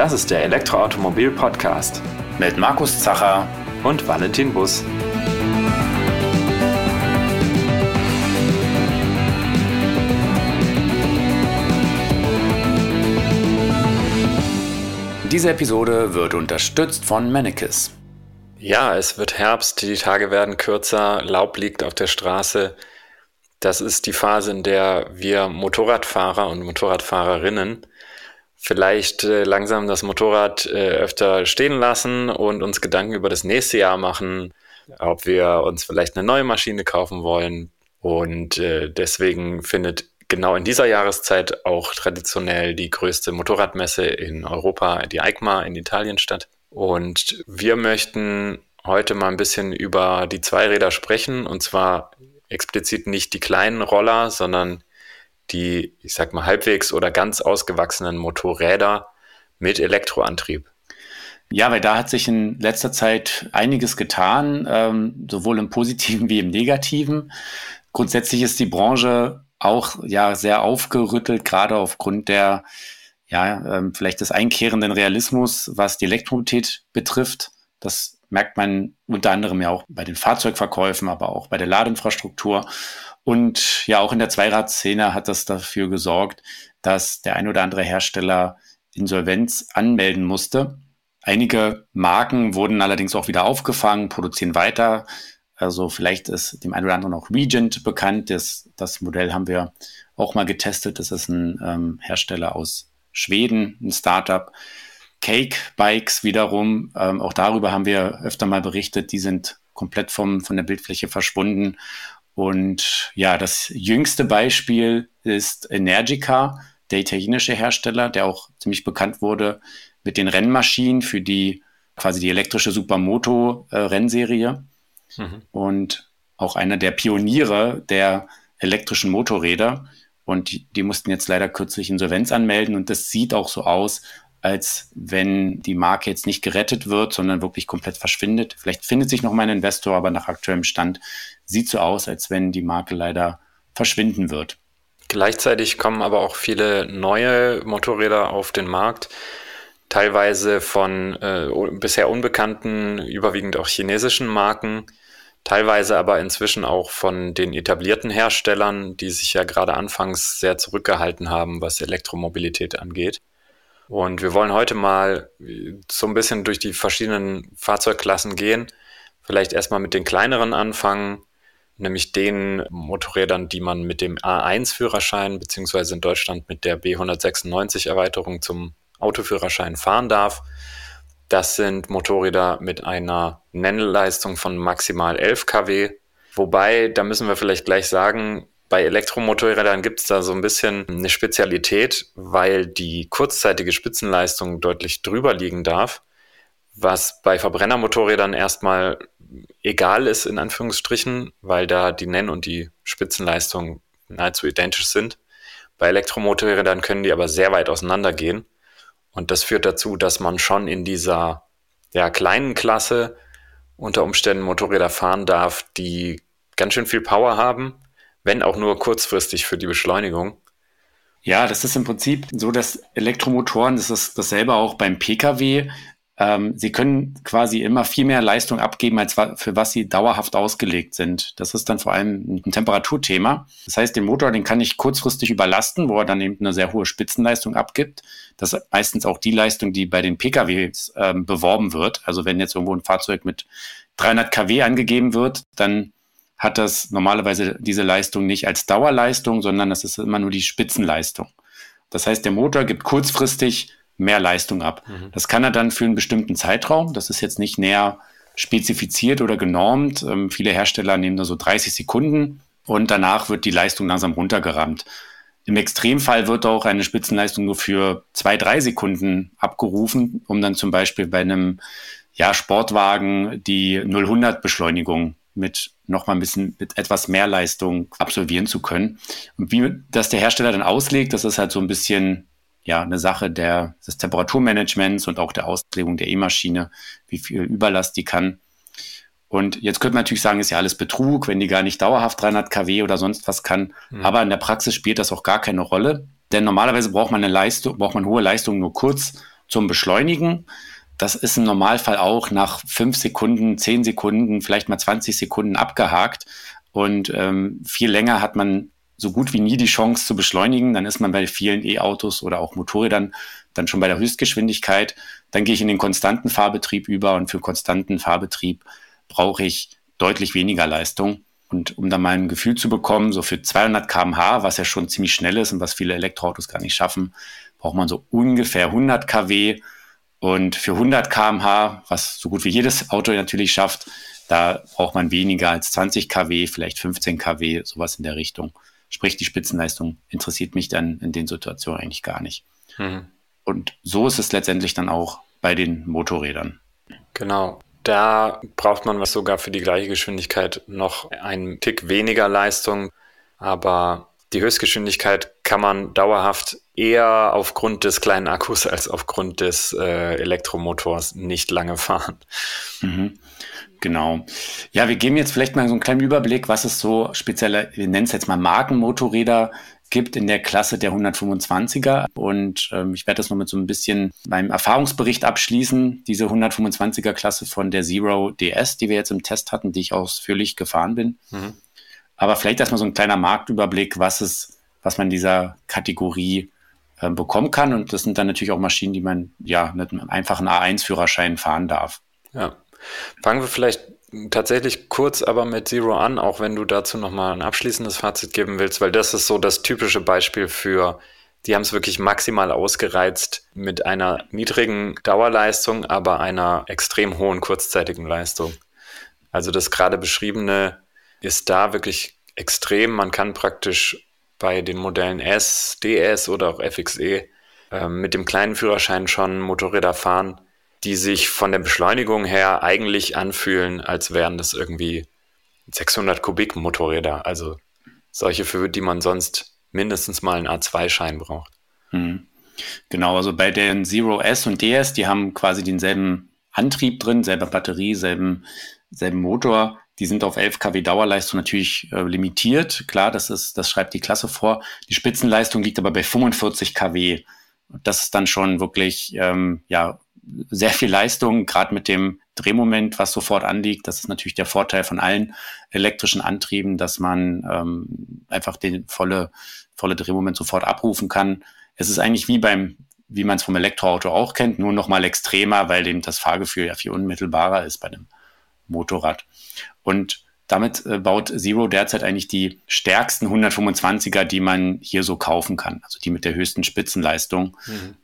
Das ist der Elektroautomobil-Podcast mit Markus Zacher und Valentin Buss. Diese Episode wird unterstützt von Mennekes. Ja, es wird Herbst, die Tage werden kürzer, Laub liegt auf der Straße. Das ist die Phase, in der wir Motorradfahrer und Motorradfahrerinnen vielleicht langsam das Motorrad öfter stehen lassen und uns Gedanken über das nächste Jahr machen, ob wir uns vielleicht eine neue Maschine kaufen wollen. Und deswegen findet genau in dieser Jahreszeit auch traditionell die größte Motorradmesse in Europa, die EICMA in Italien, statt. Und wir möchten heute mal ein bisschen über die Zweiräder sprechen, und zwar explizit nicht die kleinen Roller, sondern die, ich sag mal, halbwegs oder ganz ausgewachsenen Motorräder mit Elektroantrieb. Ja, weil da hat sich in letzter Zeit einiges getan, sowohl im Positiven wie im Negativen. Grundsätzlich ist die Branche auch sehr aufgerüttelt, gerade aufgrund der vielleicht des einkehrenden Realismus, was die Elektromobilität betrifft. Das merkt man unter anderem ja auch bei den Fahrzeugverkäufen, aber auch bei der Ladeinfrastruktur. Und ja, auch in der Zweiradszene hat das dafür gesorgt, dass der ein oder andere Hersteller Insolvenz anmelden musste. Einige Marken wurden allerdings auch wieder aufgefangen, produzieren weiter. Also vielleicht ist dem einen oder anderen auch Regent bekannt. Das Modell haben wir auch mal getestet. Das ist ein Hersteller aus Schweden, ein Startup. Cake Bikes wiederum, auch darüber haben wir öfter mal berichtet. Die sind komplett von der Bildfläche verschwunden. Und ja, das jüngste Beispiel ist Energica, der italienische Hersteller, der auch ziemlich bekannt wurde mit den Rennmaschinen für die quasi die elektrische Supermoto-Rennserie. Und auch einer der Pioniere der elektrischen Motorräder. Und die mussten jetzt leider kürzlich Insolvenz anmelden. Und das sieht auch so aus, als wenn die Marke jetzt nicht gerettet wird, sondern wirklich komplett verschwindet. Vielleicht findet sich noch mal ein Investor, aber nach aktuellem Stand sieht so aus, als wenn die Marke leider verschwinden wird. Gleichzeitig kommen aber auch viele neue Motorräder auf den Markt, teilweise von bisher unbekannten, überwiegend auch chinesischen Marken, teilweise aber inzwischen auch von den etablierten Herstellern, die sich ja gerade anfangs sehr zurückgehalten haben, was Elektromobilität angeht. Und wir wollen heute mal so ein bisschen durch die verschiedenen Fahrzeugklassen gehen. Vielleicht erstmal mit den kleineren anfangen, nämlich den Motorrädern, die man mit dem A1-Führerschein beziehungsweise in Deutschland mit der B196-Erweiterung zum Autoführerschein fahren darf. Das sind Motorräder mit einer Nennleistung von maximal 11 kW. Wobei, da müssen wir vielleicht gleich sagen, bei Elektromotorrädern gibt es da so ein bisschen eine Spezialität, weil die kurzzeitige Spitzenleistung deutlich drüber liegen darf, was bei Verbrennermotorrädern erstmal egal ist, in Anführungsstrichen, weil da die Nenn- und die Spitzenleistung nahezu identisch sind. Bei Elektromotorrädern können die aber sehr weit auseinandergehen. Und das führt dazu, dass man schon in dieser kleinen Klasse unter Umständen Motorräder fahren darf, die ganz schön viel Power haben, wenn auch nur kurzfristig für die Beschleunigung. Ja, das ist im Prinzip so, dass Elektromotoren, das ist dasselbe auch beim Pkw, sie können quasi immer viel mehr Leistung abgeben, als für was sie dauerhaft ausgelegt sind. Das ist dann vor allem ein Temperaturthema. Das heißt, den Motor, den kann ich kurzfristig überlasten, wo er dann eben eine sehr hohe Spitzenleistung abgibt. Das ist meistens auch die Leistung, die bei den PKWs beworben wird. Also wenn jetzt irgendwo ein Fahrzeug mit 300 kW angegeben wird, dann hat das normalerweise diese Leistung nicht als Dauerleistung, sondern das ist immer nur die Spitzenleistung. Das heißt, der Motor gibt kurzfristig mehr Leistung ab. Das kann er dann für einen bestimmten Zeitraum. Das ist jetzt nicht näher spezifiziert oder genormt. Viele Hersteller nehmen da so 30 Sekunden und danach wird die Leistung langsam runtergerammt. Im Extremfall wird auch eine Spitzenleistung nur für 2-3 Sekunden abgerufen, um dann zum Beispiel bei einem Sportwagen die 0-100-Beschleunigung mit nochmal ein bisschen mit etwas mehr Leistung absolvieren zu können. Und wie das der Hersteller dann auslegt, das ist halt so ein bisschen eine Sache des Temperaturmanagements und auch der Auslegung der E-Maschine, wie viel Überlast die kann. Und jetzt könnte man natürlich sagen, ist ja alles Betrug, wenn die gar nicht dauerhaft 300 kW oder sonst was kann. Aber in der Praxis spielt das auch gar keine Rolle. Denn normalerweise braucht man hohe Leistung nur kurz zum Beschleunigen. Das ist im Normalfall auch nach 5 Sekunden, 10 Sekunden, vielleicht mal 20 Sekunden abgehakt. Und viel länger hat man so gut wie nie die Chance zu beschleunigen. Dann ist man bei vielen E-Autos oder auch Motorrädern dann schon bei der Höchstgeschwindigkeit. Dann gehe ich in den konstanten Fahrbetrieb über und für konstanten Fahrbetrieb brauche ich deutlich weniger Leistung. Und um da mal ein Gefühl zu bekommen, so für 200 km/h, was ja schon ziemlich schnell ist und was viele Elektroautos gar nicht schaffen, braucht man so ungefähr 100 kW. Und für 100 km/h, was so gut wie jedes Auto natürlich schafft, da braucht man weniger als 20 kW, vielleicht 15 kW, sowas in der Richtung. Sprich, die Spitzenleistung interessiert mich dann in den Situationen eigentlich gar nicht. Mhm. Und so ist es letztendlich dann auch bei den Motorrädern. Genau. Da braucht man sogar für die gleiche Geschwindigkeit noch einen Tick weniger Leistung. Aber die Höchstgeschwindigkeit kann man dauerhaft eher aufgrund des kleinen Akkus als aufgrund des Elektromotors nicht lange fahren. Mhm. Genau. Ja, wir geben jetzt vielleicht mal so einen kleinen Überblick, was es so spezielle, wir nennen es jetzt mal Markenmotorräder gibt in der Klasse der 125er. Und ich werde das noch mit so ein bisschen meinem Erfahrungsbericht abschließen. Diese 125er Klasse von der Zero DS, die wir jetzt im Test hatten, die ich ausführlich gefahren bin. Mhm. Aber vielleicht erstmal so ein kleiner Marktüberblick, was man in dieser Kategorie bekommen kann. Und das sind dann natürlich auch Maschinen, die man ja mit einem einfachen A1-Führerschein fahren darf. Ja. Fangen wir vielleicht tatsächlich kurz aber mit Zero an, auch wenn du dazu nochmal ein abschließendes Fazit geben willst, weil das ist so das typische Beispiel für, die haben es wirklich maximal ausgereizt mit einer niedrigen Dauerleistung, aber einer extrem hohen kurzzeitigen Leistung. Also das gerade beschriebene ist da wirklich extrem. Man kann praktisch bei den Modellen S, DS oder auch FXE mit dem kleinen Führerschein schon Motorräder fahren, die sich von der Beschleunigung her eigentlich anfühlen, als wären das irgendwie 600 Kubik Motorräder. Also solche, für die man sonst mindestens mal einen A2-Schein braucht. Genau, also bei den Zero S und DS, die haben quasi denselben Antrieb drin, selbe Batterie, selben Motor. Die sind auf 11 kW Dauerleistung natürlich limitiert. Klar, das schreibt die Klasse vor. Die Spitzenleistung liegt aber bei 45 kW. Das ist dann schon wirklich, sehr viel Leistung, gerade mit dem Drehmoment, was sofort anliegt. Das ist natürlich der Vorteil von allen elektrischen Antrieben, dass man einfach den volle Drehmoment sofort abrufen kann. Es ist eigentlich wie man es vom Elektroauto auch kennt, nur noch mal extremer, weil dem das Fahrgefühl ja viel unmittelbarer ist bei dem Motorrad. Und damit baut Zero derzeit eigentlich die stärksten 125er, die man hier so kaufen kann. Also die mit der höchsten Spitzenleistung,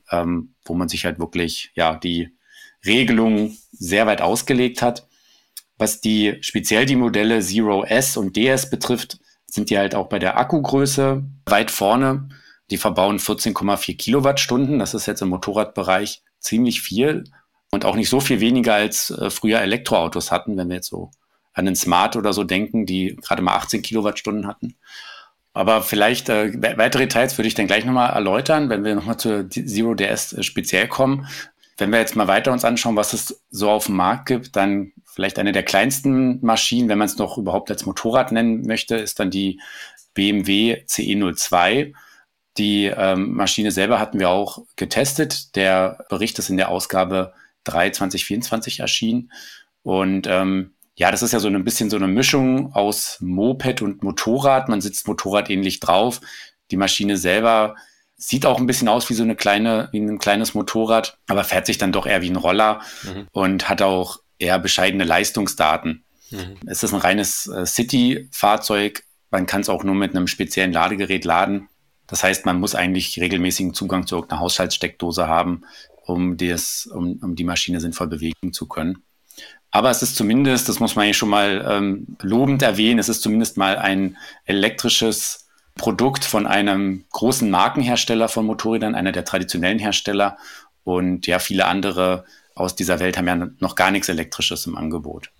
wo man sich halt wirklich die Regelung sehr weit ausgelegt hat. Was speziell die Modelle Zero S und DS betrifft, sind die halt auch bei der Akkugröße weit vorne. Die verbauen 14,4 Kilowattstunden. Das ist jetzt im Motorradbereich ziemlich viel und auch nicht so viel weniger als früher Elektroautos hatten, wenn wir jetzt so an den Smart oder so denken, die gerade mal 18 Kilowattstunden hatten. Aber vielleicht weitere Details würde ich dann gleich nochmal erläutern, wenn wir nochmal zur Zero DS speziell kommen. Wenn wir jetzt mal weiter uns anschauen, was es so auf dem Markt gibt, dann vielleicht eine der kleinsten Maschinen, wenn man es noch überhaupt als Motorrad nennen möchte, ist dann die BMW CE02. Die Maschine selber hatten wir auch getestet. Der Bericht ist in der Ausgabe 3 2024 erschienen. Und das ist ja so ein bisschen so eine Mischung aus Moped und Motorrad. Man sitzt motorradähnlich drauf. Die Maschine selber sieht auch ein bisschen aus wie ein kleines Motorrad, aber fährt sich dann doch eher wie ein Roller und hat auch eher bescheidene Leistungsdaten. Es ist ein reines City-Fahrzeug. Man kann es auch nur mit einem speziellen Ladegerät laden. Das heißt, man muss eigentlich regelmäßigen Zugang zu irgendeiner Haushaltssteckdose haben, um die Maschine sinnvoll bewegen zu können. Aber es ist zumindest, das muss man hier schon mal lobend erwähnen, es ist zumindest mal ein elektrisches Produkt von einem großen Markenhersteller von Motorrädern, einer der traditionellen Hersteller. Und ja, viele andere aus dieser Welt haben ja noch gar nichts Elektrisches im Angebot.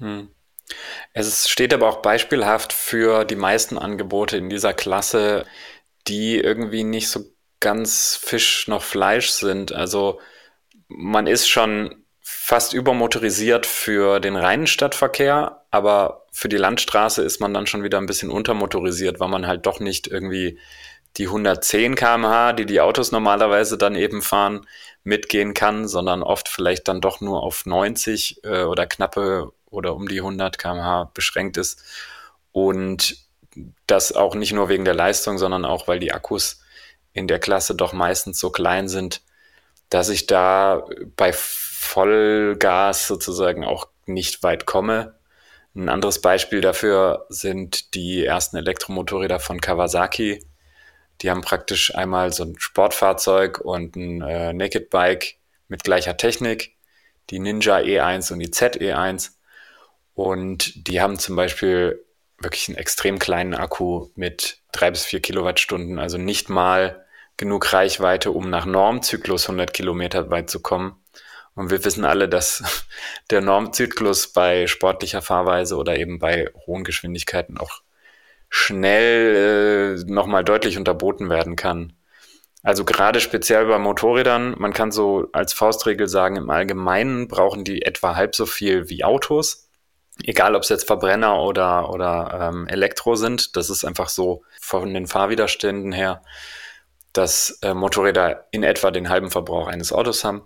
Es steht aber auch beispielhaft für die meisten Angebote in dieser Klasse, die irgendwie nicht so ganz Fisch noch Fleisch sind. Also man ist schon fast übermotorisiert für den reinen Stadtverkehr, aber für die Landstraße ist man dann schon wieder ein bisschen untermotorisiert, weil man halt doch nicht irgendwie die 110 km/h, die die Autos normalerweise dann eben fahren, mitgehen kann, sondern oft vielleicht dann doch nur auf 90 oder knappe oder um die 100 km/h beschränkt ist. Und das auch nicht nur wegen der Leistung, sondern auch, weil die Akkus in der Klasse doch meistens so klein sind, dass ich da bei Vollgas sozusagen auch nicht weit komme. Ein anderes Beispiel dafür sind die ersten Elektromotorräder von Kawasaki. Die haben praktisch einmal so ein Sportfahrzeug und ein Naked Bike mit gleicher Technik, die Ninja E1 und die ZE1. Und die haben zum Beispiel wirklich einen extrem kleinen Akku mit 3 bis 4 Kilowattstunden, also nicht mal genug Reichweite, um nach Normzyklus 100 Kilometer weit zu kommen. Und wir wissen alle, dass der Normzyklus bei sportlicher Fahrweise oder eben bei hohen Geschwindigkeiten auch schnell nochmal deutlich unterboten werden kann. Also gerade speziell bei Motorrädern, man kann so als Faustregel sagen, im Allgemeinen brauchen die etwa halb so viel wie Autos. Egal, ob es jetzt Verbrenner oder Elektro sind. Das ist einfach so von den Fahrwiderständen her, dass Motorräder in etwa den halben Verbrauch eines Autos haben.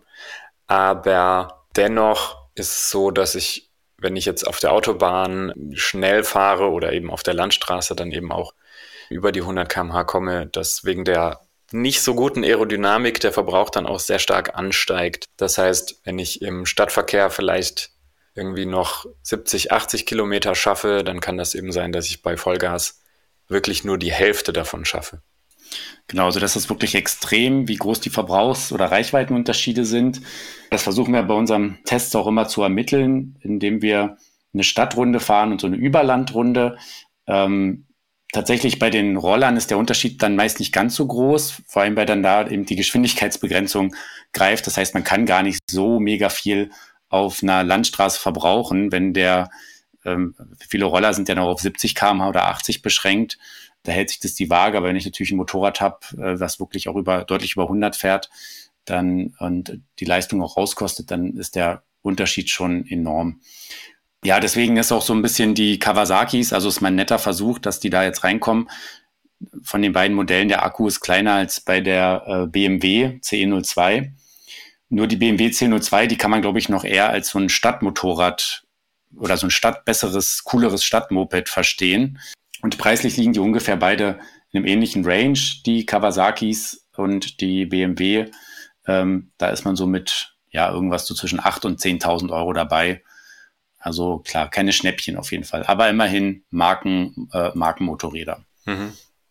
Aber dennoch ist es so, dass ich, wenn ich jetzt auf der Autobahn schnell fahre oder eben auf der Landstraße dann eben auch über die 100 km/h komme, dass wegen der nicht so guten Aerodynamik der Verbrauch dann auch sehr stark ansteigt. Das heißt, wenn ich im Stadtverkehr vielleicht irgendwie noch 70, 80 Kilometer schaffe, dann kann das eben sein, dass ich bei Vollgas wirklich nur die Hälfte davon schaffe. Genau, also das ist wirklich extrem, wie groß die Verbrauchs- oder Reichweitenunterschiede sind. Das versuchen wir bei unserem Test auch immer zu ermitteln, indem wir eine Stadtrunde fahren und so eine Überlandrunde. Tatsächlich bei den Rollern ist der Unterschied dann meist nicht ganz so groß, vor allem weil dann da eben die Geschwindigkeitsbegrenzung greift. Das heißt, man kann gar nicht so mega viel auf einer Landstraße verbrauchen, wenn viele Roller sind ja noch auf 70 km/h oder 80 beschränkt. Da hält sich das die Waage, aber wenn ich natürlich ein Motorrad habe, das wirklich auch deutlich über 100 fährt, dann und die Leistung auch rauskostet, dann ist der Unterschied schon enorm. Ja, deswegen ist auch so ein bisschen die Kawasakis, also ist mein netter Versuch, dass die da jetzt reinkommen. Von den beiden Modellen, der Akku ist kleiner als bei der BMW CE02. Nur die BMW C02, die kann man, glaube ich, noch eher als so ein Stadtmotorrad oder so ein besseres, cooleres Stadtmoped verstehen. Und preislich liegen die ungefähr beide in einem ähnlichen Range, die Kawasakis und die BMW. Da ist man so mit irgendwas so zwischen 8.000 und 10.000 Euro dabei. Also klar, keine Schnäppchen auf jeden Fall, aber immerhin Markenmotorräder. Mhm.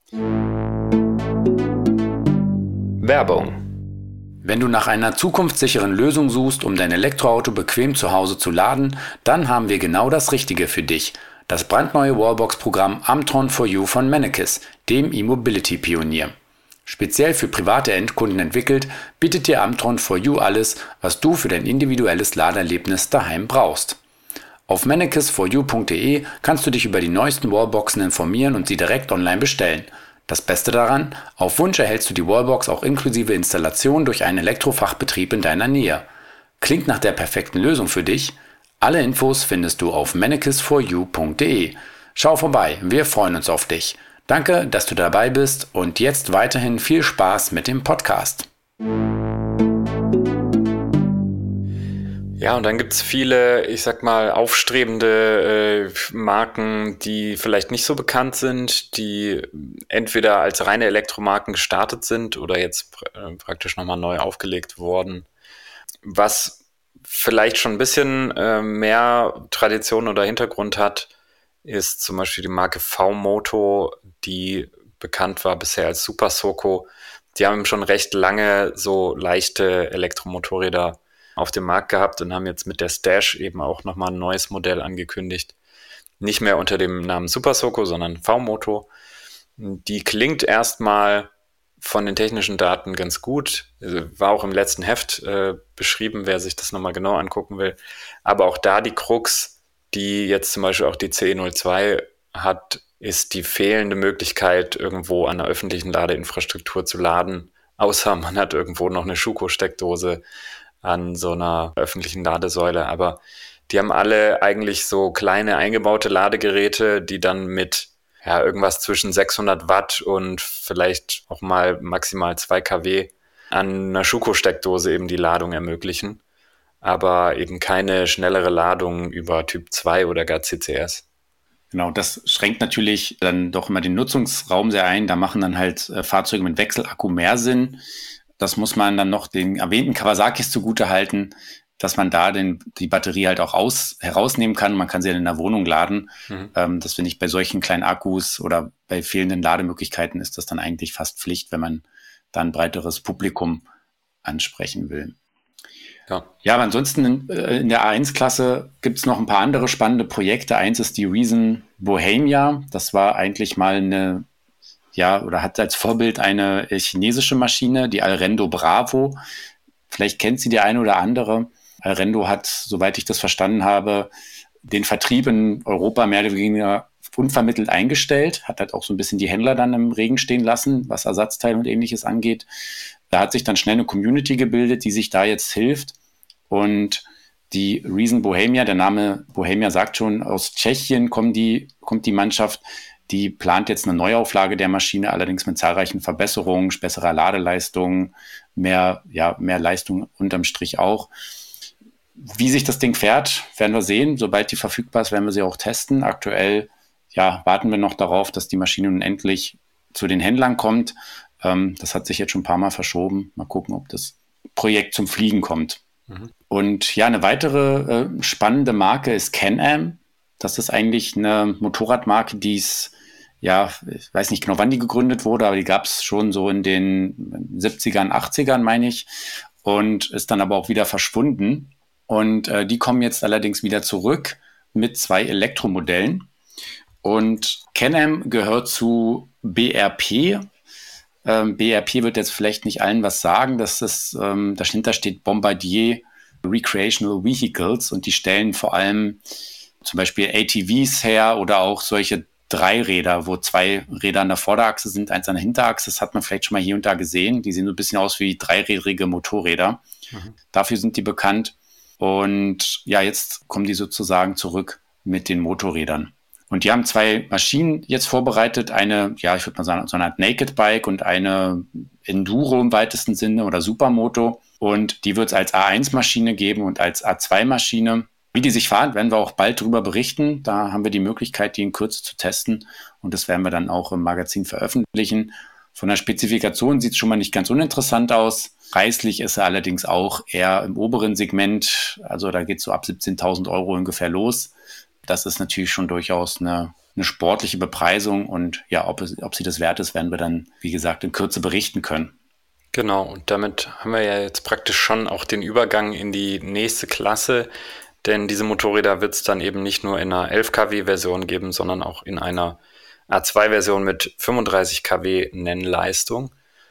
Werbung. Wenn du nach einer zukunftssicheren Lösung suchst, um dein Elektroauto bequem zu Hause zu laden, dann haben wir genau das Richtige für dich. Das brandneue Wallbox-Programm Amtron4U von Mennekes, dem E-Mobility-Pionier. Speziell für private Endkunden entwickelt, bietet dir Amtron4U alles, was du für dein individuelles Laderlebnis daheim brauchst. Auf mennekes4u.de kannst du dich über die neuesten Wallboxen informieren und sie direkt online bestellen. Das Beste daran, auf Wunsch erhältst du die Wallbox auch inklusive Installation durch einen Elektrofachbetrieb in deiner Nähe. Klingt nach der perfekten Lösung für dich? Alle Infos findest du auf mennekes4u.de. Schau vorbei, wir freuen uns auf dich. Danke, dass du dabei bist und jetzt weiterhin viel Spaß mit dem Podcast. Ja, und dann gibt's viele, ich sag mal, aufstrebende Marken, die vielleicht nicht so bekannt sind, die entweder als reine Elektromarken gestartet sind oder jetzt praktisch nochmal neu aufgelegt worden. Was vielleicht schon ein bisschen mehr Tradition oder Hintergrund hat, ist zum Beispiel die Marke V-Moto, die bekannt war bisher als Super Soco. Die haben schon recht lange so leichte Elektromotorräder auf dem Markt gehabt und haben jetzt mit der Stash eben auch nochmal ein neues Modell angekündigt. Nicht mehr unter dem Namen Super Soco, sondern V-Moto. Die klingt erstmal von den technischen Daten ganz gut. War auch im letzten Heft beschrieben, wer sich das nochmal genau angucken will. Aber auch da die Krux, die jetzt zum Beispiel auch die CE02 hat, ist die fehlende Möglichkeit, irgendwo an der öffentlichen Ladeinfrastruktur zu laden, außer man hat irgendwo noch eine Schuko-Steckdose an so einer öffentlichen Ladesäule. Aber die haben alle eigentlich so kleine eingebaute Ladegeräte, die dann mit ja, irgendwas zwischen 600 Watt und vielleicht auch mal maximal 2 kW an einer Schuko-Steckdose eben die Ladung ermöglichen, aber eben keine schnellere Ladung über Typ 2 oder gar CCS. Genau, das schränkt natürlich dann doch immer den Nutzungsraum sehr ein. Da machen dann halt Fahrzeuge mit Wechselakku mehr Sinn. Das muss man dann noch den erwähnten Kawasakis zugute halten, dass man da die Batterie halt auch herausnehmen kann. Man kann sie in der Wohnung laden. Das finde ich bei solchen kleinen Akkus oder bei fehlenden Lademöglichkeiten ist das dann eigentlich fast Pflicht, wenn man da ein breiteres Publikum ansprechen will. Ja, aber ansonsten in der A1-Klasse gibt es noch ein paar andere spannende Projekte. Eins ist die Reason Bohemia. Das war eigentlich mal oder hat als Vorbild eine chinesische Maschine, die Alrendo Bravo. Vielleicht kennt sie die eine oder andere. Alrendo hat, soweit ich das verstanden habe, den Vertrieb in Europa mehr oder weniger unvermittelt eingestellt, hat halt auch so ein bisschen die Händler dann im Regen stehen lassen, was Ersatzteile und Ähnliches angeht. Da hat sich dann schnell eine Community gebildet, die sich da jetzt hilft. Und die Reason Bohemia, der Name Bohemia sagt schon, aus Tschechien kommt die Mannschaft, die plant jetzt eine Neuauflage der Maschine, allerdings mit zahlreichen Verbesserungen, besserer Ladeleistung, mehr Leistung unterm Strich auch. Wie sich das Ding fährt, werden wir sehen. Sobald die verfügbar ist, werden wir sie auch testen. Aktuell warten wir noch darauf, dass die Maschine nun endlich zu den Händlern kommt. Das hat sich jetzt schon ein paar Mal verschoben. Mal gucken, ob das Projekt zum Fliegen kommt. Und ja, eine weitere spannende Marke ist Can-Am. Das ist eigentlich eine Motorradmarke, die ist, ich weiß nicht genau, wann die gegründet wurde, aber die gab es schon so in den 70ern, 80ern, meine ich, und ist dann aber auch wieder verschwunden. Und die kommen jetzt allerdings wieder zurück mit 2 Elektromodellen. Und Can-Am gehört zu BRP. BRP wird jetzt vielleicht nicht allen was sagen. Dahinter steht Bombardier Recreational Vehicles und die stellen vor allem zum Beispiel ATVs her oder auch solche Dreiräder, wo 2 Räder an der Vorderachse sind, eins an der Hinterachse. Das hat man vielleicht schon mal hier und da gesehen. Die sehen so ein bisschen aus wie dreirädrige Motorräder. Dafür sind die bekannt. Und ja, jetzt kommen die sozusagen zurück mit den Motorrädern. Und die haben 2 Maschinen jetzt vorbereitet. Eine, ich würde mal sagen, so eine Art Naked Bike und eine Enduro im weitesten Sinne oder Supermoto. Und die wird es als A1-Maschine geben und als A2-Maschine. Wie die sich fahren, werden wir auch bald darüber berichten. Da haben wir die Möglichkeit, die in Kürze zu testen. Und das werden wir dann auch im Magazin veröffentlichen. Von der Spezifikation sieht es schon mal nicht ganz uninteressant aus. Preislich ist er allerdings auch eher im oberen Segment. Also da geht es so ab 17.000 € ungefähr los. Das ist natürlich schon durchaus eine sportliche Bepreisung. Und ja, ob sie das wert ist, werden wir dann, wie gesagt, in Kürze berichten können. Genau, und damit haben wir ja jetzt praktisch schon auch den Übergang in die nächste Klasse. Denn diese Motorräder wird es dann eben nicht nur in einer 11 kW-Version geben, sondern auch in einer A2-Version mit 35 kW Nennleistung.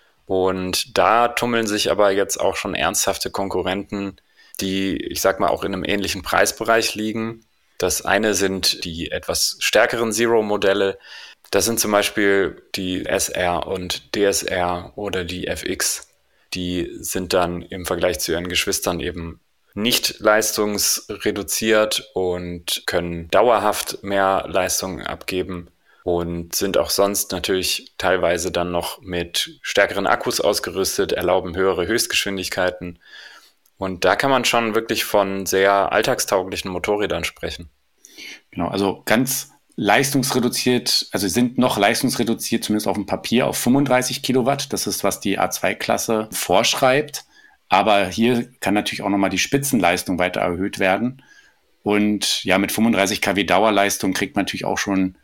Und da tummeln sich aber jetzt auch schon ernsthafte Konkurrenten, die, ich sag mal, auch in einem ähnlichen Preisbereich liegen. Das eine sind die etwas stärkeren Zero-Modelle. Das sind zum Beispiel die SR und DSR oder die FX. Die sind dann im Vergleich zu ihren Geschwistern eben nicht leistungsreduziert und können dauerhaft mehr Leistung abgeben und sind auch sonst natürlich teilweise dann noch mit stärkeren Akkus ausgerüstet, erlauben höhere Höchstgeschwindigkeiten. Und da kann man schon wirklich von sehr alltagstauglichen Motorrädern sprechen. Genau, also ganz leistungsreduziert, also sind noch leistungsreduziert, zumindest auf dem Papier, auf 35 Kilowatt. Das ist, was die A2-Klasse vorschreibt. Aber hier kann natürlich auch nochmal die Spitzenleistung weiter erhöht werden. Und ja, mit 35 kW Dauerleistung kriegt man natürlich auch schon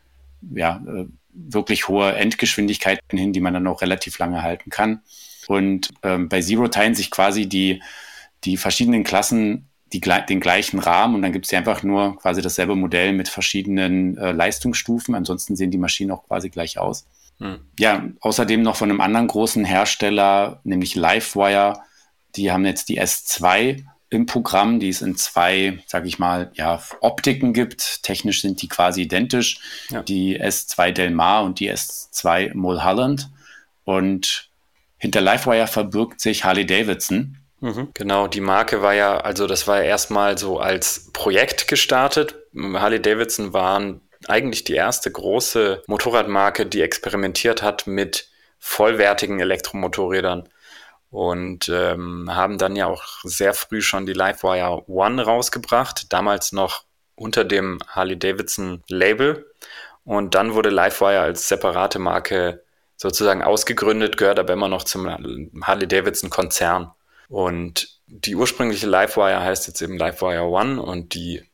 wirklich hohe Endgeschwindigkeiten hin, die man dann auch relativ lange halten kann. Und bei Zero teilen sich quasi die verschiedenen Klassen den gleichen Rahmen und dann gibt es ja einfach nur quasi dasselbe Modell mit verschiedenen Leistungsstufen. Ansonsten sehen die Maschinen auch quasi gleich aus. Ja, außerdem noch von einem anderen großen Hersteller, nämlich Livewire. Die haben jetzt die S2 im Programm, die es in 2, sage ich mal, Optiken gibt. Technisch sind die quasi identisch. Ja. Die S2 Del Mar und die S2 Mulholland. Und hinter Livewire verbirgt sich Harley Davidson. Genau, die Marke war das war ja erstmal so als Projekt gestartet. Harley Davidson waren eigentlich die erste große Motorradmarke, die experimentiert hat mit vollwertigen Elektromotorrädern und haben dann ja auch sehr früh schon die Livewire One rausgebracht, damals noch unter dem Harley-Davidson-Label. Und dann wurde Livewire als separate Marke sozusagen ausgegründet, gehört aber immer noch zum Harley-Davidson-Konzern. Und die ursprüngliche Livewire heißt jetzt eben Livewire One und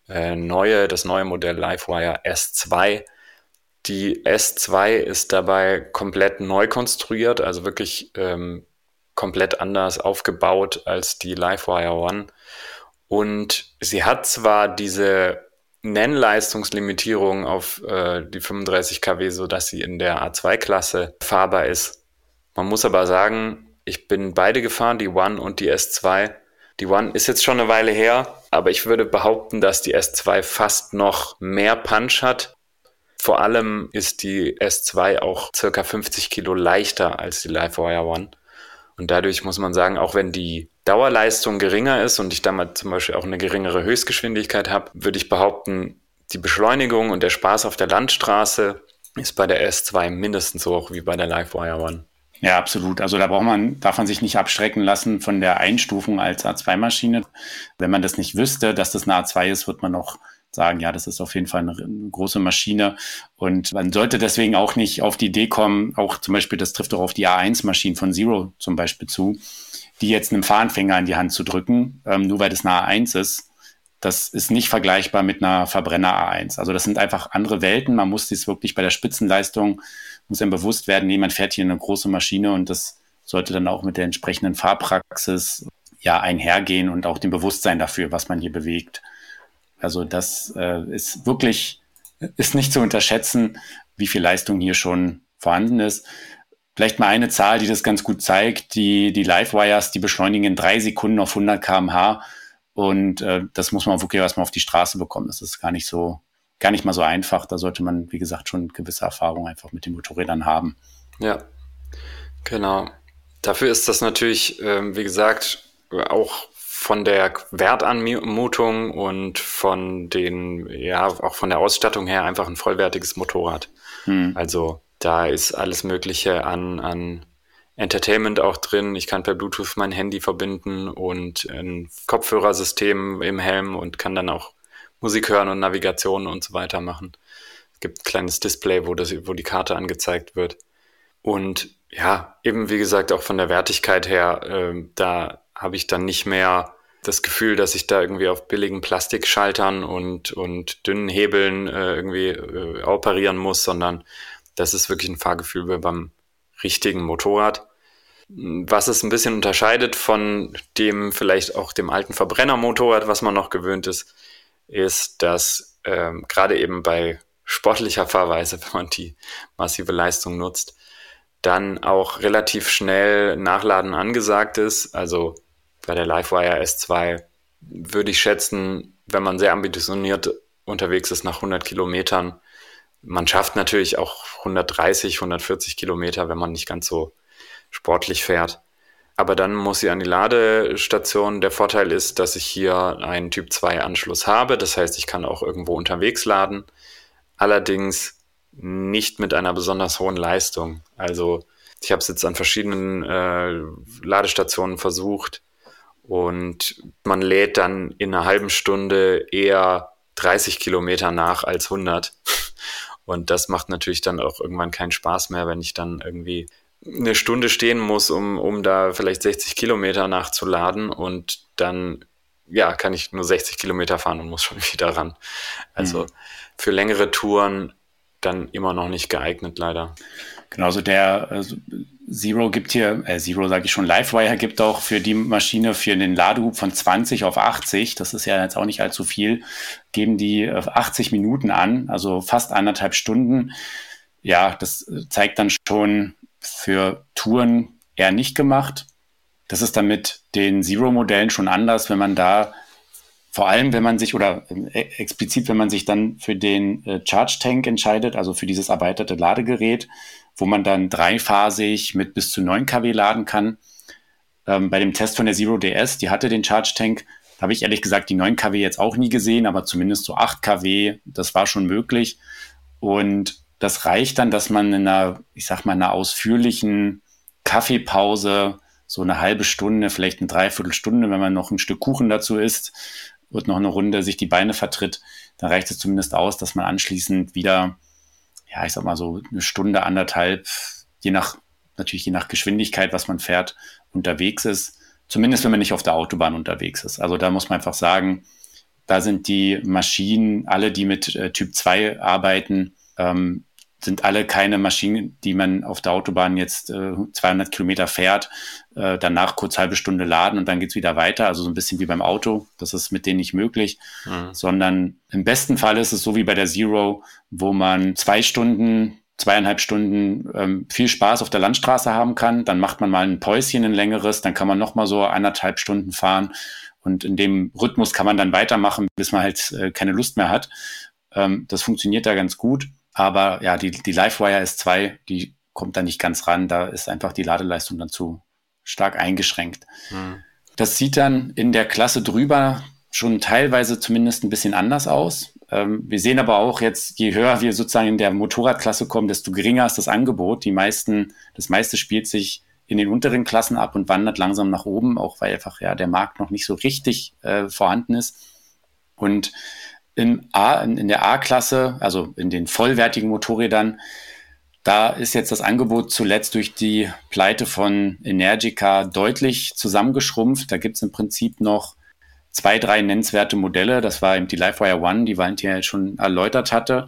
das neue Modell Livewire S2. Die S2 ist dabei komplett neu konstruiert, also wirklich komplett anders aufgebaut als die Livewire One. Und sie hat zwar diese Nennleistungslimitierung auf die 35 kW, sodass sie in der A2-Klasse fahrbar ist. Man muss aber sagen, ich bin beide gefahren, die One und die S2. Die One ist jetzt schon eine Weile her, aber ich würde behaupten, dass die S2 fast noch mehr Punch hat. Vor allem ist die S2 auch circa 50 Kilo leichter als die Livewire One. Und dadurch muss man sagen, auch wenn die Dauerleistung geringer ist und ich damit zum Beispiel auch eine geringere Höchstgeschwindigkeit habe, würde ich behaupten, die Beschleunigung und der Spaß auf der Landstraße ist bei der S2 mindestens so hoch wie bei der Livewire One. Ja, absolut. Also da darf man sich nicht abschrecken lassen von der Einstufung als A2-Maschine. Wenn man das nicht wüsste, dass das eine A2 ist, wird man noch sagen, ja, das ist auf jeden Fall eine große Maschine. Und man sollte deswegen auch nicht auf die Idee kommen, auch zum Beispiel, das trifft auch auf die A1-Maschinen von Zero zum Beispiel zu, die jetzt einem Fahranfänger in die Hand zu drücken, nur weil das eine A1 ist. Das ist nicht vergleichbar mit einer Verbrenner A1. Also das sind einfach andere Welten. Man muss dies wirklich bei der Spitzenleistung, muss einem bewusst werden, man fährt hier eine große Maschine und das sollte dann auch mit der entsprechenden Fahrpraxis ja einhergehen und auch dem Bewusstsein dafür, was man hier bewegt. Also das ist nicht zu unterschätzen, wie viel Leistung hier schon vorhanden ist. Vielleicht mal eine Zahl, die das ganz gut zeigt. Die Livewires, die beschleunigen in 3 Sekunden auf 100 km/h. Und das muss man wirklich erstmal auf die Straße bekommen. Das ist gar nicht mal so einfach. Da sollte man, wie gesagt, schon gewisse Erfahrung einfach mit den Motorrädern haben. Ja, genau. Dafür ist das natürlich, wie gesagt, auch von der Wertanmutung und auch von der Ausstattung her einfach ein vollwertiges Motorrad. Also da ist alles Mögliche an Entertainment auch drin. Ich kann per Bluetooth mein Handy verbinden und ein Kopfhörersystem im Helm und kann dann auch Musik hören und Navigation und so weiter machen. Es gibt ein kleines Display, wo die Karte angezeigt wird. Und ja, eben wie gesagt, auch von der Wertigkeit her, da habe ich dann nicht mehr das Gefühl, dass ich da irgendwie auf billigen Plastikschaltern und dünnen Hebeln irgendwie operieren muss, sondern das ist wirklich ein Fahrgefühl wie beim richtigen Motorrad. Was es ein bisschen unterscheidet von dem vielleicht auch dem alten Verbrennermotorrad, was man noch gewöhnt ist, dass gerade eben bei sportlicher Fahrweise, wenn man die massive Leistung nutzt, dann auch relativ schnell Nachladen angesagt ist. Also bei der Livewire S2 würde ich schätzen, wenn man sehr ambitioniert unterwegs ist nach 100 Kilometern, man schafft natürlich auch 130, 140 Kilometer, wenn man nicht ganz so sportlich fährt. Aber dann muss sie an die Ladestation. Der Vorteil ist, dass ich hier einen Typ-2-Anschluss habe. Das heißt, ich kann auch irgendwo unterwegs laden. Allerdings nicht mit einer besonders hohen Leistung. Also ich habe es jetzt an verschiedenen Ladestationen versucht und man lädt dann in einer halben Stunde eher 30 Kilometer nach als 100. Und das macht natürlich dann auch irgendwann keinen Spaß mehr, wenn ich dann irgendwie eine Stunde stehen muss, um da vielleicht 60 Kilometer nachzuladen und dann kann ich nur 60 Kilometer fahren und muss schon wieder ran. Also für längere Touren dann immer noch nicht geeignet, leider. Genau, also der Zero gibt hier, Livewire gibt auch für die Maschine für den Ladehub von 20 auf 80, das ist ja jetzt auch nicht allzu viel, geben die 80 Minuten an, also fast 1,5 Stunden. Ja, das zeigt dann schon für Touren eher nicht gemacht. Das ist dann mit den Zero-Modellen schon anders, wenn man da, vor allem wenn man sich, oder explizit, wenn man sich dann für den Charge Tank entscheidet, also für dieses erweiterte Ladegerät, wo man dann dreiphasig mit bis zu 9 kW laden kann. Bei dem Test von der Zero DS, die hatte den Charge Tank, habe ich ehrlich gesagt die 9 kW jetzt auch nie gesehen, aber zumindest so 8 kW, das war schon möglich. Und das reicht dann, dass man in einer ausführlichen Kaffeepause so eine halbe Stunde, vielleicht eine Dreiviertelstunde, wenn man noch ein Stück Kuchen dazu isst und noch eine Runde sich die Beine vertritt, dann reicht es zumindest aus, dass man anschließend wieder, ja, ich sag mal so eine Stunde, anderthalb, natürlich je nach Geschwindigkeit, was man fährt, unterwegs ist. Zumindest, wenn man nicht auf der Autobahn unterwegs ist. Also da muss man einfach sagen, da sind die Maschinen, alle, die mit Typ 2 arbeiten, sind alle keine Maschinen, die man auf der Autobahn jetzt 200 Kilometer fährt, danach kurz halbe Stunde laden und dann geht's wieder weiter. Also so ein bisschen wie beim Auto. Das ist mit denen nicht möglich, sondern im besten Fall ist es so wie bei der Zero, wo man 2,5 Stunden viel Spaß auf der Landstraße haben kann. Dann macht man mal ein Päuschen, ein längeres, dann kann man noch mal so 1,5 Stunden fahren und in dem Rhythmus kann man dann weitermachen, bis man halt keine Lust mehr hat. Das funktioniert da ganz gut. Aber ja, die Livewire S2, die kommt da nicht ganz ran. Da ist einfach die Ladeleistung dann zu stark eingeschränkt. Das sieht dann in der Klasse drüber schon teilweise zumindest ein bisschen anders aus. Wir sehen aber auch jetzt, je höher wir sozusagen in der Motorradklasse kommen, desto geringer ist das Angebot. Das meiste spielt sich in den unteren Klassen ab und wandert langsam nach oben, auch weil einfach ja der Markt noch nicht so richtig vorhanden ist. Und in der A-Klasse, also in den vollwertigen Motorrädern, da ist jetzt das Angebot zuletzt durch die Pleite von Energica deutlich zusammengeschrumpft. Da gibt es im Prinzip noch 2, 3 nennenswerte Modelle. Das war eben die Livewire One, die Valentin ja schon erläutert hatte.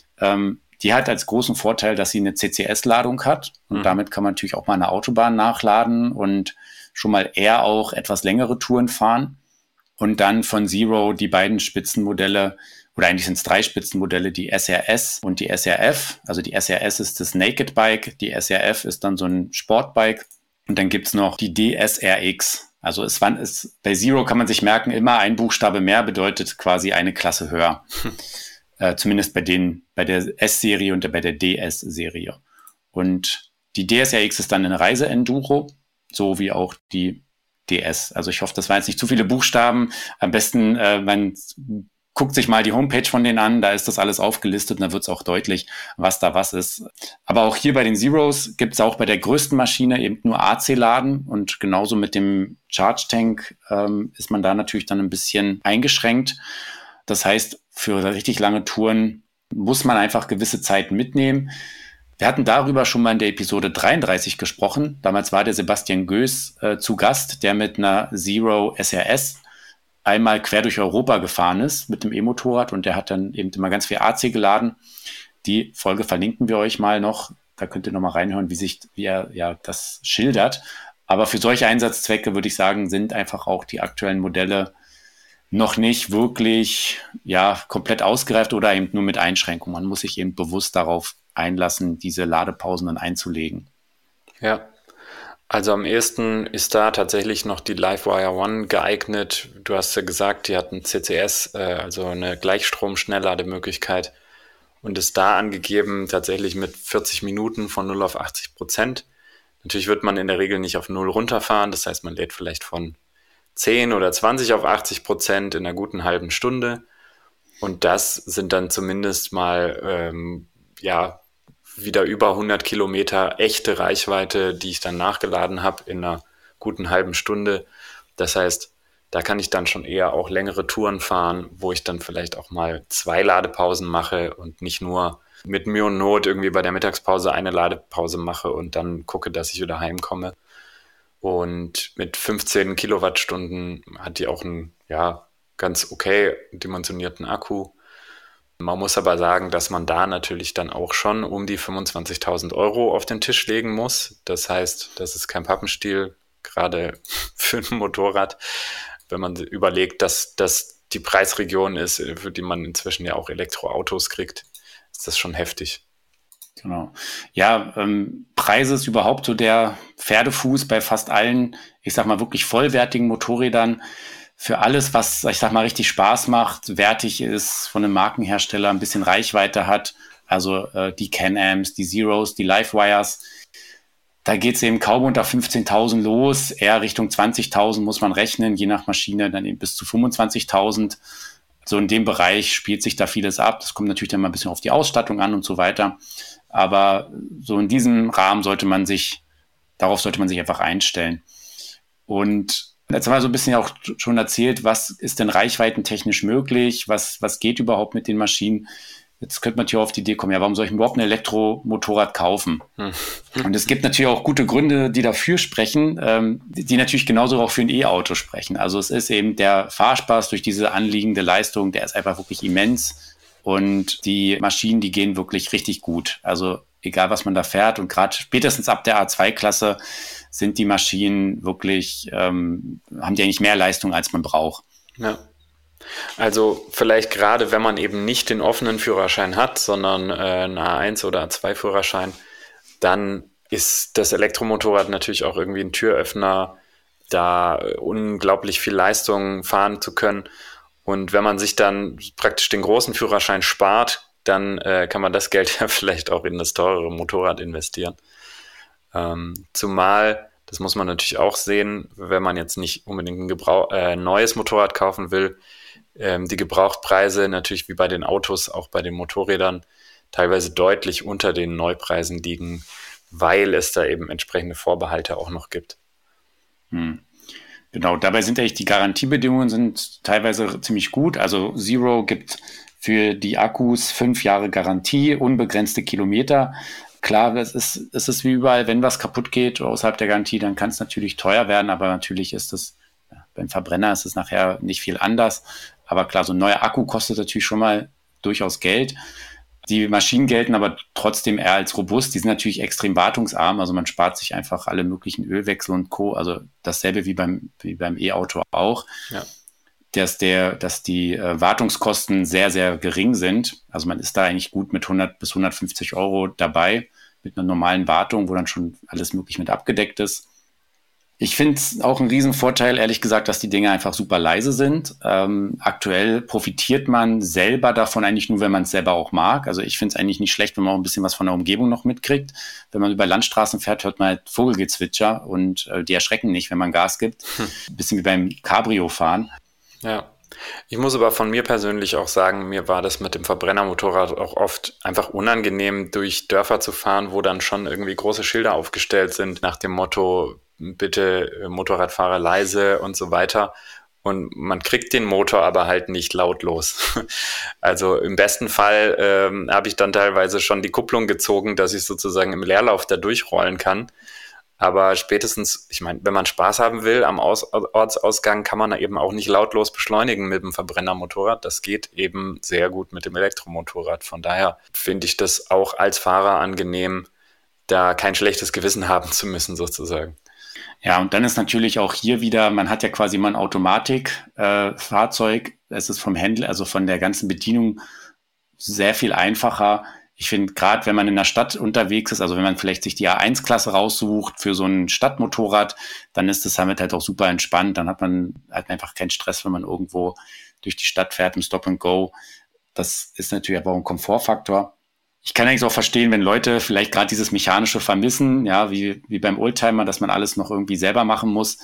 Die hat als großen Vorteil, dass sie eine CCS-Ladung hat. Und damit kann man natürlich auch mal eine Autobahn nachladen und schon mal eher auch etwas längere Touren fahren. Und dann von Zero die beiden Spitzenmodelle, oder eigentlich sind es 3 Spitzenmodelle, die SRS und die SRF. Also die SRS ist das Naked Bike, die SRF ist dann so ein Sportbike. Und dann gibt's noch die DSRX. Also bei Zero kann man sich merken, immer ein Buchstabe mehr bedeutet quasi eine Klasse höher. Zumindest bei der S-Serie und bei der DS-Serie. Und die DSRX ist dann eine Reise-Enduro, so wie auch die DS. Also ich hoffe, das waren jetzt nicht zu viele Buchstaben. Am besten, man guckt sich mal die Homepage von denen an, da ist das alles aufgelistet und da wird es auch deutlich, was da was ist. Aber auch hier bei den Zeros gibt es auch bei der größten Maschine eben nur AC-Laden und genauso mit dem Charge Tank ist man da natürlich dann ein bisschen eingeschränkt. Das heißt, für richtig lange Touren muss man einfach gewisse Zeiten mitnehmen. Wir hatten darüber schon mal in der Episode 33 gesprochen. Damals war der Sebastian Göß zu Gast, der mit einer Zero SRS einmal quer durch Europa gefahren ist mit dem E-Motorrad und der hat dann eben immer ganz viel AC geladen. Die Folge verlinken wir euch mal noch. Da könnt ihr noch mal reinhören, wie er ja das schildert. Aber für solche Einsatzzwecke würde ich sagen, sind einfach auch die aktuellen Modelle noch nicht wirklich komplett ausgereift oder eben nur mit Einschränkungen. Man muss sich eben bewusst darauf einlassen, diese Ladepausen dann einzulegen. Ja, also am ehesten ist da tatsächlich noch die Livewire One geeignet. Du hast ja gesagt, die hat ein CCS, also eine Gleichstrom-Schnelllademöglichkeit und ist da angegeben tatsächlich mit 40 Minuten von 0 auf 80%. Natürlich wird man in der Regel nicht auf 0 runterfahren, das heißt, man lädt vielleicht von 10 oder 20 auf 80% in einer guten halben Stunde. Und das sind dann zumindest mal wieder über 100 Kilometer echte Reichweite, die ich dann nachgeladen habe in einer guten halben Stunde. Das heißt, da kann ich dann schon eher auch längere Touren fahren, wo ich dann vielleicht auch mal 2 Ladepausen mache und nicht nur mit Mühe und Not irgendwie bei der Mittagspause eine Ladepause mache und dann gucke, dass ich wieder heimkomme. Und mit 15 Kilowattstunden hat die auch einen ganz okay dimensionierten Akku. Man muss aber sagen, dass man da natürlich dann auch schon um die 25.000 Euro auf den Tisch legen muss. Das heißt, das ist kein Pappenstiel, gerade für ein Motorrad. Wenn man überlegt, dass das die Preisregion ist, für die man inzwischen ja auch Elektroautos kriegt, ist das schon heftig. Genau. Ja, Preise ist überhaupt so der Pferdefuß bei fast allen, ich sag mal wirklich vollwertigen Motorrädern. Für alles, was, ich sag mal, richtig Spaß macht, wertig ist, von einem Markenhersteller ein bisschen Reichweite hat, also die Can-Amps, die Zeros, die Livewires, da geht es eben kaum unter 15.000 los, eher Richtung 20.000 muss man rechnen, je nach Maschine dann eben bis zu 25.000. So in dem Bereich spielt sich da vieles ab. Das kommt natürlich dann mal ein bisschen auf die Ausstattung an und so weiter. Aber so in diesem Rahmen darauf sollte man sich einfach einstellen. Und jetzt haben wir so ein bisschen auch schon erzählt, was ist denn reichweitentechnisch möglich? Was geht überhaupt mit den Maschinen? Jetzt könnte man hier auf die Idee kommen, ja, warum soll ich überhaupt ein Elektromotorrad kaufen? Und es gibt natürlich auch gute Gründe, die dafür sprechen, die natürlich genauso auch für ein E-Auto sprechen. Also es ist eben der Fahrspaß durch diese anliegende Leistung, der ist einfach wirklich immens. Und die Maschinen, die gehen wirklich richtig gut. Also egal, was man da fährt. Und gerade spätestens ab der A2-Klasse sind die Maschinen wirklich, haben die eigentlich mehr Leistung, als man braucht. Ja. Also vielleicht gerade, wenn man eben nicht den offenen Führerschein hat, sondern einen A1 oder A2-Führerschein, dann ist das Elektromotorrad natürlich auch irgendwie ein Türöffner, da unglaublich viel Leistung fahren zu können. Und wenn man sich dann praktisch den großen Führerschein spart, dann kann man das Geld ja vielleicht auch in das teurere Motorrad investieren. Zumal, das muss man natürlich auch sehen, wenn man jetzt nicht unbedingt ein neues Motorrad kaufen will, die Gebrauchtpreise natürlich wie bei den Autos, auch bei den Motorrädern, teilweise deutlich unter den Neupreisen liegen, weil es da eben entsprechende Vorbehalte auch noch gibt. Genau, dabei sind eigentlich die Garantiebedingungen sind teilweise ziemlich gut. Also Zero gibt für die Akkus 5 Jahre Garantie, unbegrenzte Kilometer. Klar, es ist wie überall, wenn was kaputt geht außerhalb der Garantie, dann kann es natürlich teuer werden, aber natürlich ist es, beim Verbrenner ist es nachher nicht viel anders. Aber klar, so ein neuer Akku kostet natürlich schon mal durchaus Geld. Die Maschinen gelten aber trotzdem eher als robust. Die sind natürlich extrem wartungsarm. Also man spart sich einfach alle möglichen Ölwechsel und Co. Also dasselbe wie beim E-Auto auch. Ja. Dass die Wartungskosten sehr, sehr gering sind. Also man ist da eigentlich gut mit 100 bis 150 Euro dabei mit einer normalen Wartung, wo dann schon alles möglich mit abgedeckt ist. Ich finde es auch ein Riesenvorteil, ehrlich gesagt, dass die Dinge einfach super leise sind. Aktuell profitiert man selber davon eigentlich nur, wenn man es selber auch mag. Also ich finde es eigentlich nicht schlecht, wenn man auch ein bisschen was von der Umgebung noch mitkriegt. Wenn man über Landstraßen fährt, hört man halt Vogelgezwitscher und die erschrecken nicht, wenn man Gas gibt. Ein bisschen wie beim Cabrio-Fahren. Ja, ich muss aber von mir persönlich auch sagen, mir war das mit dem Verbrennermotorrad auch oft einfach unangenehm, durch Dörfer zu fahren, wo dann schon irgendwie große Schilder aufgestellt sind, nach dem Motto, bitte Motorradfahrer leise und so weiter. Und man kriegt den Motor aber halt nicht lautlos. Also im besten Fall habe ich dann teilweise schon die Kupplung gezogen, dass ich sozusagen im Leerlauf da durchrollen kann. Aber spätestens, ich meine, wenn man Spaß haben will am Ortsausgang, kann man da eben auch nicht lautlos beschleunigen mit dem Verbrennermotorrad. Das geht eben sehr gut mit dem Elektromotorrad. Von daher finde ich das auch als Fahrer angenehm, da kein schlechtes Gewissen haben zu müssen, sozusagen. Ja, und dann ist natürlich auch hier wieder, man hat ja quasi mal ein Automatikfahrzeug. Es ist vom Händler, also von der ganzen Bedienung sehr viel einfacher. Ich finde, gerade wenn man in der Stadt unterwegs ist, also wenn man vielleicht sich die A1-Klasse raussucht für so ein Stadtmotorrad, dann ist das damit halt auch super entspannt. Dann hat man halt einfach keinen Stress, wenn man irgendwo durch die Stadt fährt im Stop and Go. Das ist natürlich aber auch ein Komfortfaktor. Ich kann eigentlich auch verstehen, wenn Leute vielleicht gerade dieses Mechanische vermissen, ja, wie beim Oldtimer, dass man alles noch irgendwie selber machen muss.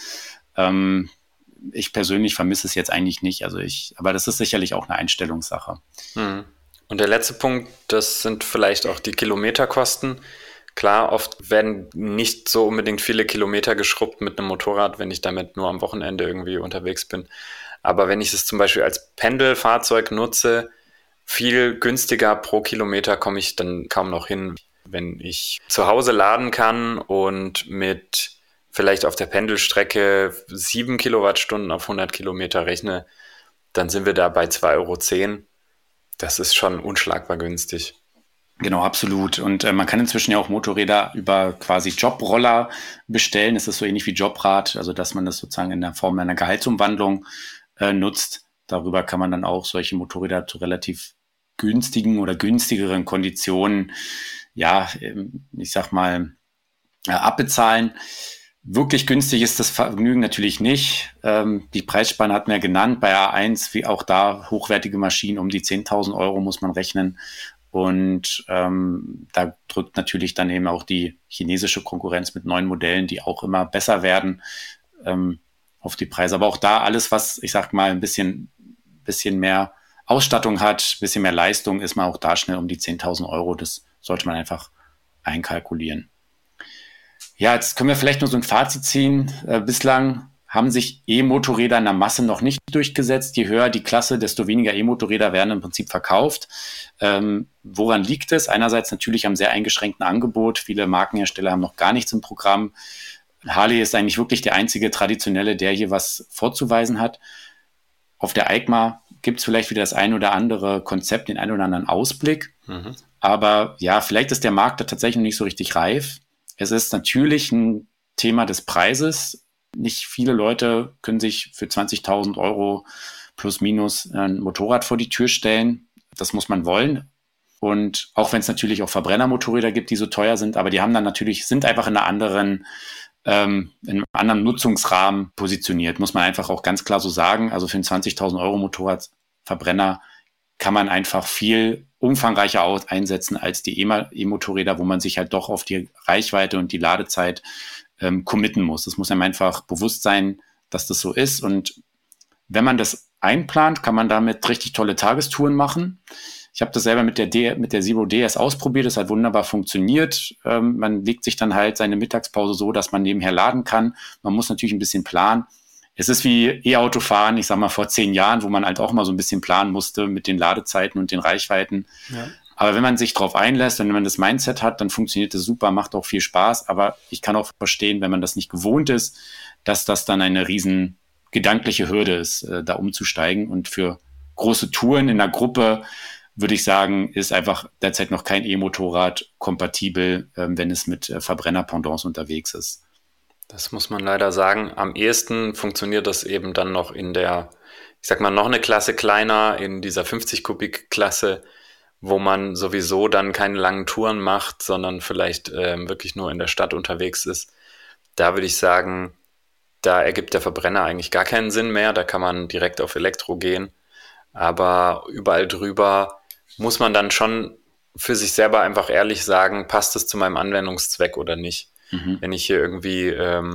Ich persönlich vermisse es jetzt eigentlich nicht. Aber das ist sicherlich auch eine Einstellungssache. Mhm. Und der letzte Punkt, das sind vielleicht auch die Kilometerkosten. Klar, oft werden nicht so unbedingt viele Kilometer geschrubbt mit einem Motorrad, wenn ich damit nur am Wochenende irgendwie unterwegs bin. Aber wenn ich es zum Beispiel als Pendelfahrzeug nutze, viel günstiger pro Kilometer komme ich dann kaum noch hin. Wenn ich zu Hause laden kann und mit vielleicht auf der Pendelstrecke 7 Kilowattstunden auf 100 Kilometer rechne, dann sind wir da bei 2,10 €. Das ist schon unschlagbar günstig. Genau, absolut. Und man kann inzwischen ja auch Motorräder über quasi Jobroller bestellen. Es ist so ähnlich wie Jobrad, also dass man das sozusagen in der Form einer Gehaltsumwandlung nutzt. Darüber kann man dann auch solche Motorräder zu relativ günstigen oder günstigeren Konditionen, ja, ich sag mal, abbezahlen. Wirklich günstig ist das Vergnügen natürlich nicht. Die Preisspanne hatten wir genannt. Bei A1, wie auch da, hochwertige Maschinen um die 10.000 € muss man rechnen. Und da drückt natürlich dann eben auch die chinesische Konkurrenz mit neuen Modellen, die auch immer besser werden, auf die Preise. Aber auch da alles, was, ich sag mal, ein bisschen mehr Ausstattung hat, ein bisschen mehr Leistung, ist man auch da schnell um die 10.000 Euro. Das sollte man einfach einkalkulieren. Ja, jetzt können wir vielleicht nur so ein Fazit ziehen. Bislang haben sich E-Motorräder in der Masse noch nicht durchgesetzt. Je höher die Klasse, desto weniger E-Motorräder werden im Prinzip verkauft. Woran liegt es? Einerseits natürlich am sehr eingeschränkten Angebot. Viele Markenhersteller haben noch gar nichts im Programm. Harley ist eigentlich wirklich der einzige traditionelle, der hier was vorzuweisen hat. Auf der EICMA gibt es vielleicht wieder das ein oder andere Konzept, den ein oder anderen Ausblick. Aber ja, vielleicht ist der Markt da tatsächlich noch nicht so richtig reif. Es ist natürlich ein Thema des Preises. Nicht viele Leute können sich für 20.000 Euro plus minus ein Motorrad vor die Tür stellen. Das muss man wollen. Und auch wenn es natürlich auch Verbrennermotorräder gibt, die so teuer sind, aber die haben dann natürlich, sind einfach in in einem anderen Nutzungsrahmen positioniert, muss man einfach auch ganz klar so sagen. Also für einen 20.000 Euro Motorradverbrenner kann man einfach viel umfangreicher einsetzen als die E-Motorräder, wo man sich halt doch auf die Reichweite und die Ladezeit committen muss. Es muss einem einfach bewusst sein, dass das so ist. Und wenn man das einplant, kann man damit richtig tolle Tagestouren machen. Ich habe das selber mit der Zero DS ausprobiert. Das hat wunderbar funktioniert. Man legt sich dann halt seine Mittagspause so, dass man nebenher laden kann. Man muss natürlich ein bisschen planen. Es ist wie E-Autofahren, ich sag mal vor 10 Jahren, wo man halt auch mal so ein bisschen planen musste mit den Ladezeiten und den Reichweiten. Ja. Aber wenn man sich drauf einlässt und wenn man das Mindset hat, dann funktioniert das super, macht auch viel Spaß. Aber ich kann auch verstehen, wenn man das nicht gewohnt ist, dass das dann eine riesen gedankliche Hürde ist, da umzusteigen. Und für große Touren in der Gruppe würde ich sagen, ist einfach derzeit noch kein E-Motorrad kompatibel, wenn es mit Verbrenner-Pendants unterwegs ist. Das muss man leider sagen. Am ehesten funktioniert das eben dann noch in der, ich sag mal, noch eine Klasse kleiner, in dieser 50-Kubik-Klasse, wo man sowieso dann keine langen Touren macht, sondern vielleicht wirklich nur in der Stadt unterwegs ist. Da würde ich sagen, da ergibt der Verbrenner eigentlich gar keinen Sinn mehr. Da kann man direkt auf Elektro gehen. Aber überall drüber muss man dann schon für sich selber einfach ehrlich sagen, passt es zu meinem Anwendungszweck oder nicht. Wenn ich hier irgendwie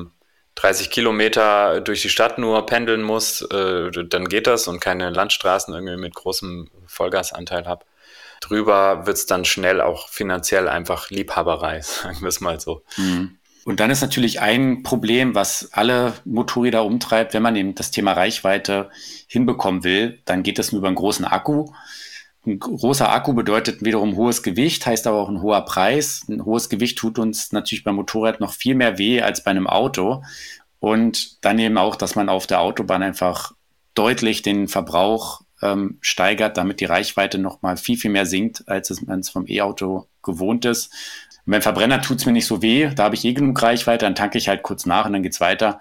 30 Kilometer durch die Stadt nur pendeln muss, dann geht das und keine Landstraßen irgendwie mit großem Vollgasanteil habe. Drüber wird es dann schnell auch finanziell einfach Liebhaberei, sagen wir es mal so. Und dann ist natürlich ein Problem, was alle Motorräder umtreibt, wenn man eben das Thema Reichweite hinbekommen will, dann geht das nur über einen großen Akku. Ein großer Akku bedeutet wiederum hohes Gewicht, heißt aber auch ein hoher Preis. Ein hohes Gewicht tut uns natürlich beim Motorrad noch viel mehr weh als bei einem Auto. Und dann eben auch, dass man auf der Autobahn einfach deutlich den Verbrauch steigert, damit die Reichweite nochmal viel, viel mehr sinkt, als man es vom E-Auto gewohnt ist. Und beim Verbrenner tut es mir nicht so weh, da habe ich genug Reichweite, dann tanke ich halt kurz nach und dann geht's weiter.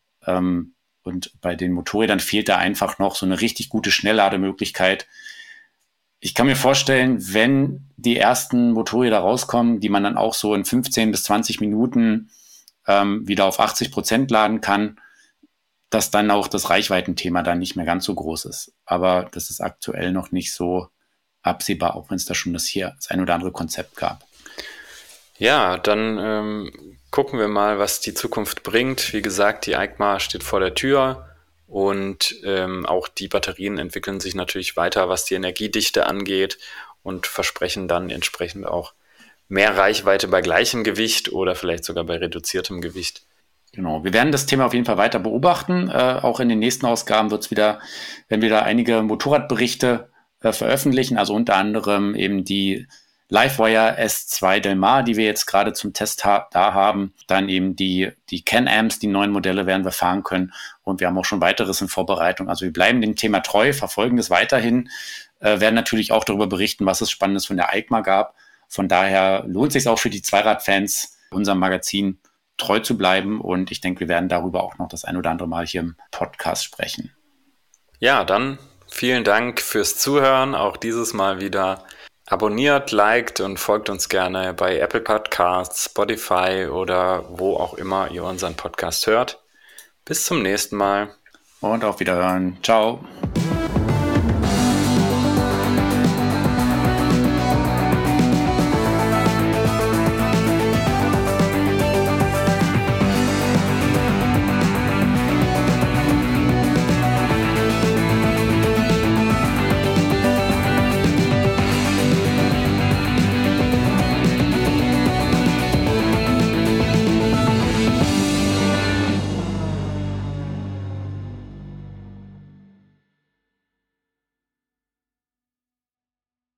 Und bei den Motorrädern fehlt da einfach noch so eine richtig gute Schnelllademöglichkeit. Ich kann mir vorstellen, wenn die ersten Motorräder rauskommen, die man dann auch so in 15 bis 20 Minuten wieder auf 80% laden kann, dass dann auch das Reichweitenthema dann nicht mehr ganz so groß ist. Aber das ist aktuell noch nicht so absehbar, auch wenn es da schon das ein oder andere Konzept gab. Ja, dann gucken wir mal, was die Zukunft bringt. Wie gesagt, die EICMA steht vor der Tür. Und auch die Batterien entwickeln sich natürlich weiter, was die Energiedichte angeht und versprechen dann entsprechend auch mehr Reichweite bei gleichem Gewicht oder vielleicht sogar bei reduziertem Gewicht. Genau, wir werden das Thema auf jeden Fall weiter beobachten. Auch in den nächsten Ausgaben werden wir da einige Motorradberichte veröffentlichen, also unter anderem eben die Livewire S2 Del Mar, die wir jetzt gerade zum Test da haben. Dann eben die Can-Amps, die neuen Modelle werden wir fahren können. Und wir haben auch schon weiteres in Vorbereitung. Also wir bleiben dem Thema treu, verfolgen das weiterhin, werden natürlich auch darüber berichten, was es Spannendes von der EICMA gab. Von daher lohnt es sich auch für die Zweiradfans, unserem Magazin treu zu bleiben. Und ich denke, wir werden darüber auch noch das ein oder andere Mal hier im Podcast sprechen. Ja, dann vielen Dank fürs Zuhören. Auch dieses Mal wieder. Abonniert, liked und folgt uns gerne bei Apple Podcasts, Spotify oder wo auch immer ihr unseren Podcast hört. Bis zum nächsten Mal. Und auf Wiederhören. Ciao.